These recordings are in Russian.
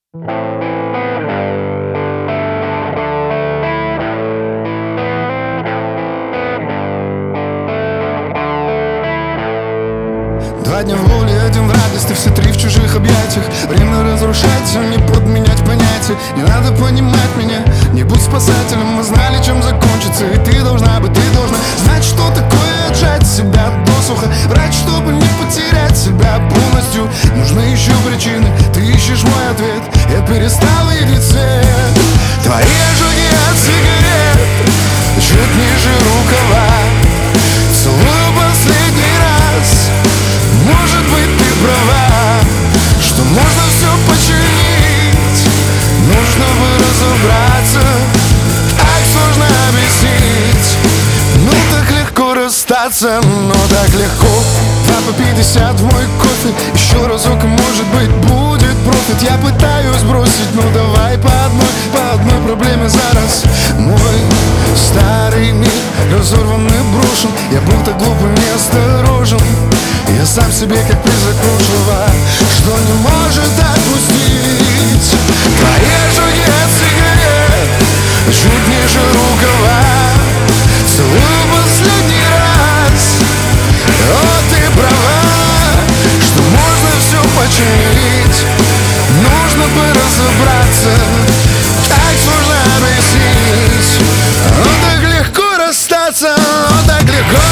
Два дня в воле, один в радости, все три в чужих объятиях. Время разрушать все, не подменять понятия. Не надо понимать меня, не будь спасателем. Мы знали, чем закончится, и ты должна быть, ты должна знать, что такое отжать себя досуха. Врать, чтобы не потерять себя полностью. Нужны еще причины, ты ищешь мой ответ. Я перестал видеть свет. Твои ожоги от сигарет чуть ниже рукава. Целую последний раз. Может быть, ты права, что можно все починить. Нужно бы разобраться, так сложно объяснить. Ну так легко расстаться, но так легко. 2 по 50 в мой кофе. Еще разок, и может быть будет профит. Я пытаюсь бросить, ну давай по одной проблеме за раз. Мой старый мир разорван и брошен. Я был так глуп и неосторожен. Я сам себе как призрак прошлого, что не может отпустить. Твои ожоги от сигарет чуть ниже рукава. Целую последний раз. О, ты права, что можно все починить. Нужно бы разобраться, так сложно объяснить. Но так легко расстаться, но так легко.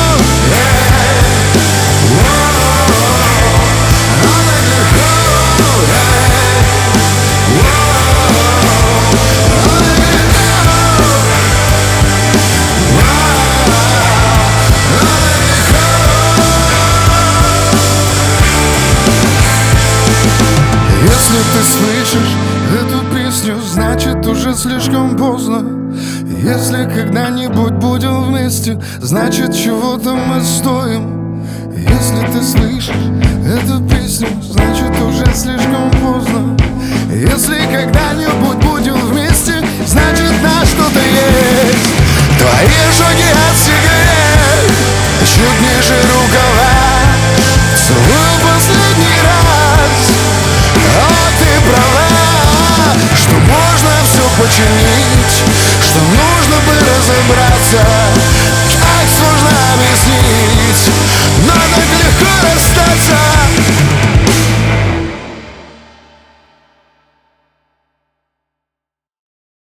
Если ты слышишь эту песню, значит уже слишком поздно. Если когда-нибудь будем вместе, значит чего-то мы стоим. Если ты слышишь эту песню, значит уже слишком поздно. Если когда-нибудь будем вместе, значит на что-то есть. Твои ожоги от сигарет чуть ниже рукава. Целую последний раз. О, ты права, что можно все починить, что нужно